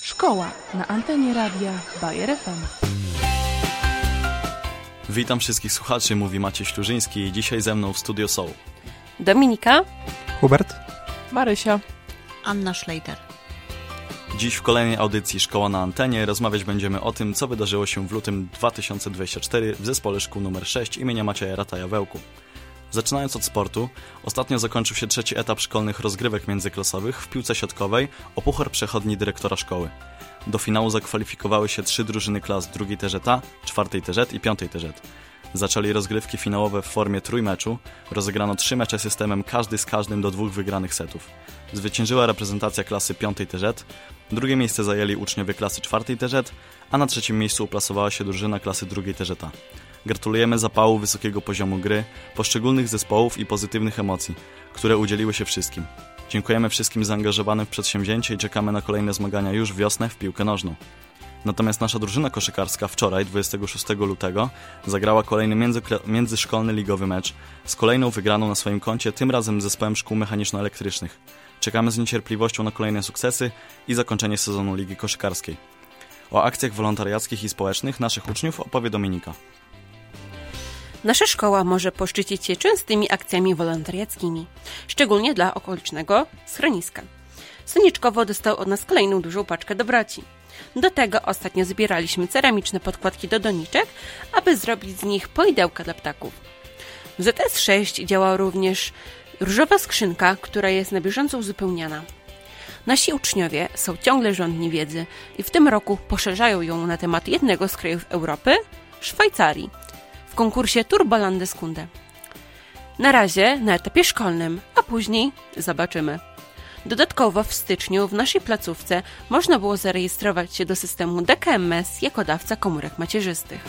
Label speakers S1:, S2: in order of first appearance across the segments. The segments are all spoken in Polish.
S1: Szkoła na antenie radia Bayer FM.
S2: Witam wszystkich słuchaczy, mówi Maciej Ślużyński i dzisiaj ze mną w studio są
S3: Dominika,
S4: Hubert,
S1: Marysia,
S5: Anna Schleiter.
S2: Dziś w kolejnej audycji Szkoła na antenie rozmawiać będziemy o tym, co wydarzyło się w lutym 2024 w zespole szkół nr 6 imienia Macieja Rataja Wełku. Zaczynając od sportu, ostatnio zakończył się trzeci etap szkolnych rozgrywek międzyklasowych w piłce siatkowej o puchar przechodni dyrektora szkoły. Do finału zakwalifikowały się 3 drużyny klas 2 TŻ, 4 TŻ i 5 TŻ. Zaczęli rozgrywki finałowe w formie trójmeczu, rozegrano 3 mecze systemem każdy z każdym do 2 wygranych setów. Zwyciężyła reprezentacja klasy 5 TŻ, drugie miejsce zajęli uczniowie klasy 4 TŻ, a na trzecim miejscu uplasowała się drużyna klasy 2 TŻ. Gratulujemy zapału, wysokiego poziomu gry, poszczególnych zespołów i pozytywnych emocji, które udzieliły się wszystkim. Dziękujemy wszystkim zaangażowanym w przedsięwzięcie i czekamy na kolejne zmagania już w wiosnę w piłkę nożną. Natomiast nasza drużyna koszykarska wczoraj, 26 lutego, zagrała kolejny międzyszkolny ligowy mecz z kolejną wygraną na swoim koncie, tym razem z zespołem szkół mechaniczno-elektrycznych. Czekamy z niecierpliwością na kolejne sukcesy i zakończenie sezonu ligi koszykarskiej. O akcjach wolontariackich i społecznych naszych uczniów opowie Dominika.
S3: nasza szkoła może poszczycić się częstymi akcjami wolontariackimi, szczególnie dla okolicznego schroniska. Soniczkowo dostał od nas kolejną dużą paczkę dobroci. Do tego ostatnio zbieraliśmy ceramiczne podkładki do doniczek, aby zrobić z nich poidełka dla ptaków. W ZS6 działa również różowa skrzynka, która jest na bieżąco uzupełniana. Nasi uczniowie są ciągle żądni wiedzy i w tym roku poszerzają ją na temat jednego z krajów Europy, Szwajcarii, w konkursie Turbolandeskunde. Na razie na etapie szkolnym, a później zobaczymy. Dodatkowo w styczniu w naszej placówce można było zarejestrować się do systemu DKMS jako dawca komórek macierzystych.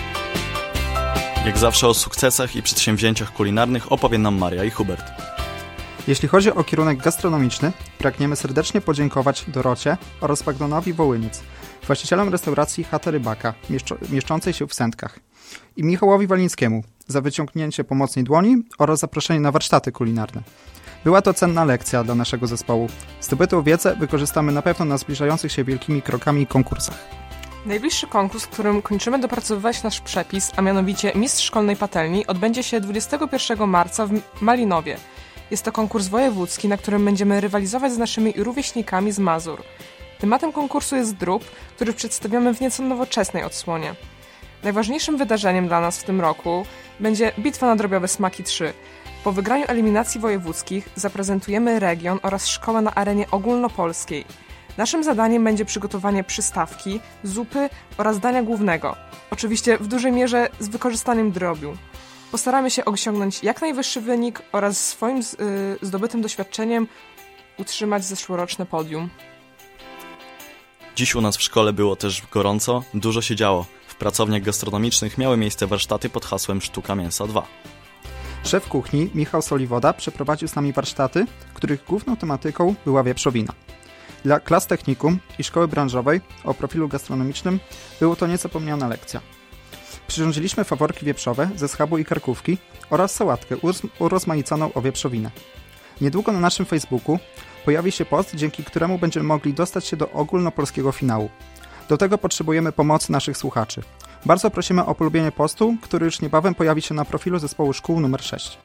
S2: Jak zawsze o sukcesach i przedsięwzięciach kulinarnych opowie nam Maria i Hubert.
S4: jeśli chodzi o kierunek gastronomiczny, pragniemy serdecznie podziękować Dorocie oraz Bagdonowi Wołyniec, właścicielom restauracji Chata Rybaka, mieszczącej się w Sędkach, i Michałowi Walińskiemu za wyciągnięcie pomocnej dłoni oraz zaproszenie na warsztaty kulinarne. Była to cenna lekcja dla naszego zespołu. Zdobytą wiedzę wykorzystamy na pewno na zbliżających się wielkimi krokami konkursach.
S1: Najbliższy konkurs, w którym kończymy dopracowywać nasz przepis, a mianowicie Mistrz Szkolnej Patelni, odbędzie się 21 marca w Malinowie. Jest to konkurs wojewódzki, na którym będziemy rywalizować z naszymi rówieśnikami z Mazur. Tematem konkursu jest drób, który przedstawiamy w nieco nowoczesnej odsłonie. Najważniejszym wydarzeniem dla nas w tym roku będzie Bitwa na drobiowe smaki 3. Po wygraniu eliminacji wojewódzkich zaprezentujemy region oraz szkołę na arenie ogólnopolskiej. Naszym zadaniem będzie przygotowanie przystawki, zupy oraz dania głównego. Oczywiście w dużej mierze z wykorzystaniem drobiu. Postaramy się osiągnąć jak najwyższy wynik oraz swoim zdobytym doświadczeniem utrzymać zeszłoroczne podium.
S2: Dziś u nas w szkole było też gorąco, dużo się działo. W pracowniach gastronomicznych miały miejsce warsztaty pod hasłem Sztuka Mięsa 2.
S4: Szef kuchni Michał Soliwoda przeprowadził z nami warsztaty, których główną tematyką była wieprzowina. Dla klas technikum i szkoły branżowej o profilu gastronomicznym było to niezapomniana lekcja. Przyrządziliśmy faworki wieprzowe ze schabu i karkówki oraz sałatkę urozmaiconą o wieprzowinę. Niedługo na naszym Facebooku pojawi się post, dzięki któremu będziemy mogli dostać się do ogólnopolskiego finału. Do tego potrzebujemy pomocy naszych słuchaczy. Bardzo prosimy o polubienie postu, który już niebawem pojawi się na profilu zespołu szkół nr 6.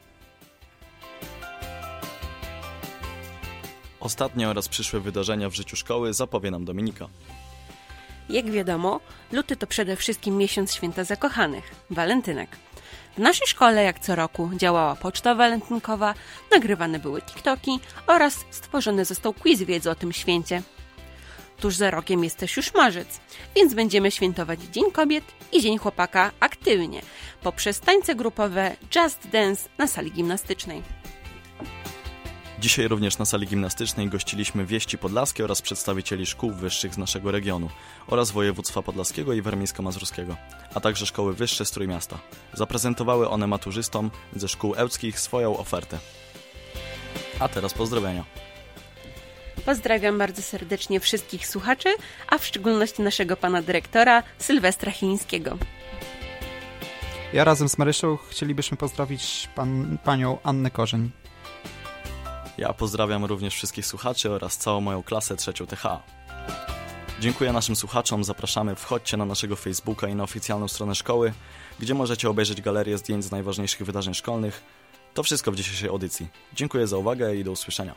S2: Ostatnie oraz przyszłe wydarzenia w życiu szkoły zapowie nam Dominika.
S3: Jak wiadomo, luty to przede wszystkim miesiąc święta zakochanych, walentynek. W naszej szkole jak co roku działała poczta walentynkowa, nagrywane były TikToki oraz stworzony został quiz wiedzy o tym święcie. Tuż za rokiem jest też już marzec, więc będziemy świętować Dzień Kobiet i Dzień Chłopaka aktywnie, poprzez tańce grupowe Just Dance na sali gimnastycznej.
S2: Dzisiaj również na sali gimnastycznej gościliśmy Wieści Podlaskie oraz przedstawicieli szkół wyższych z naszego regionu oraz województwa podlaskiego i warmińsko-mazurskiego, a także szkoły wyższe z Trójmiasta. Zaprezentowały one maturzystom ze szkół ełckich swoją ofertę. A teraz pozdrowienia.
S3: Pozdrawiam bardzo serdecznie wszystkich słuchaczy, a w szczególności naszego pana dyrektora Sylwestra Chilińskiego.
S4: Ja razem z Marysią chcielibyśmy pozdrowić panią Annę Korzeń.
S2: Ja pozdrawiam również wszystkich słuchaczy oraz całą moją klasę 3. TH. Dziękuję naszym słuchaczom, zapraszamy, wchodźcie na naszego Facebooka i na oficjalną stronę szkoły, gdzie możecie obejrzeć galerię zdjęć z najważniejszych wydarzeń szkolnych. To wszystko w dzisiejszej audycji. Dziękuję za uwagę i do usłyszenia.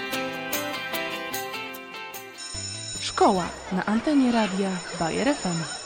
S5: Szkoła na antenie radia Bayer FM.